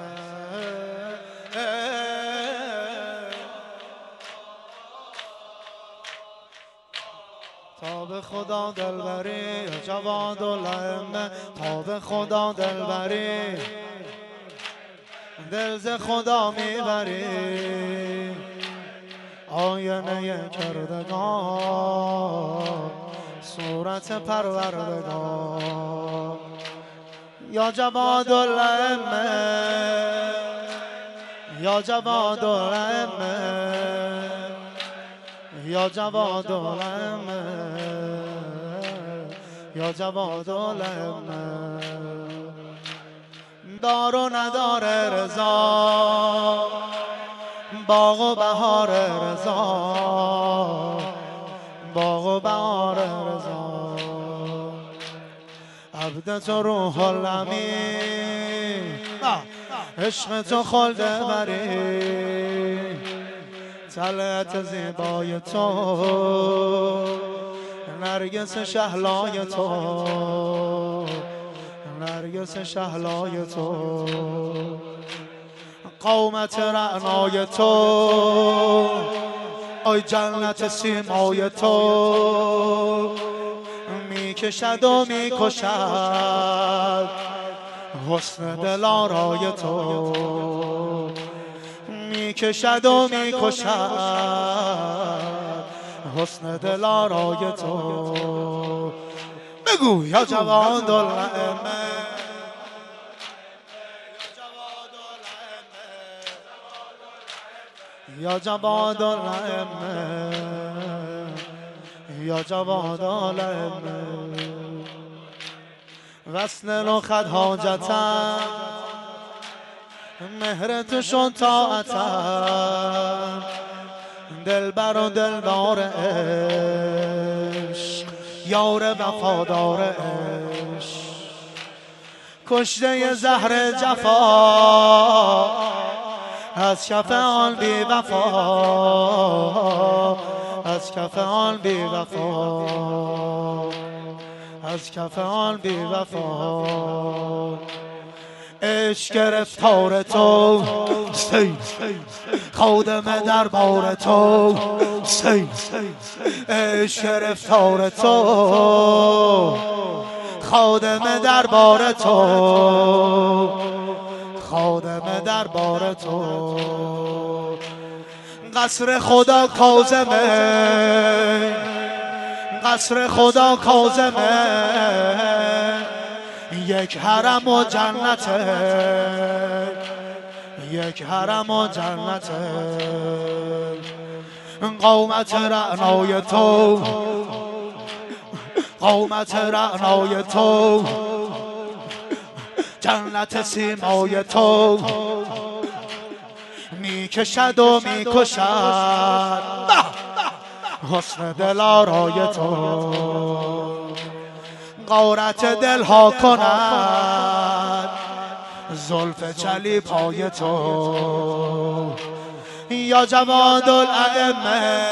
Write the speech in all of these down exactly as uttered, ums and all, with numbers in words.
تا به خدا دلبری جواد الائمه، تا به خدا دلبری دل ز خدا میبری. آینه کردگار صورت پروردگار، یا جواد الائمه یا جواد الائمه یا جواد الائمه یا جواد الائمه. دار و ندار رضا، باغ و بهار رضا، باغ و بهار رضا. عبد تو روح الامین، عشق تو خلد بری. طلعت زیبای تو، نرگس شهلای تو، نرگس شهلای تو. قامت رعنای تو، آی جنت سیمای تو. میکشد و میکشد حسن دلارای تو، میکشد و میکشد حسن دلارای تو. بگو یا جواد الائمه، یا جواد الائمه یا جواد الائمه. وصل و خد حاجتم، مهر تو شد طاعتم. دلبر و دلدار عشق، یار وفادار عشق. کشته زهر جفا، از کف آن بی وفا، از کف آن بی وفا، از کف آن بی وفا. عشق گرفتار تو سی، خادم دربار تو سی. عشق گرفتار تو، خادم دربار تو، خادم دربار تو. قصر خدا کاظمه، قصر خدا کاظمه. یک حرم و جنته، یک حرم و جنته. قامت رعنای تو، قامت رعنای تو. جنت سیمای تو، میکشد و میکشد حسن دلارای تو. غارت دلها کند زلف چلی پای تو. یا جواد الائمه،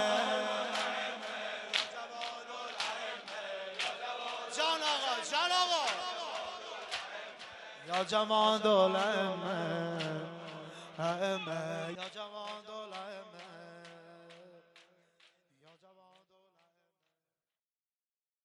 جان آقا جان آقا. یا جواد الائمه، ائمه یا جواد الائمه.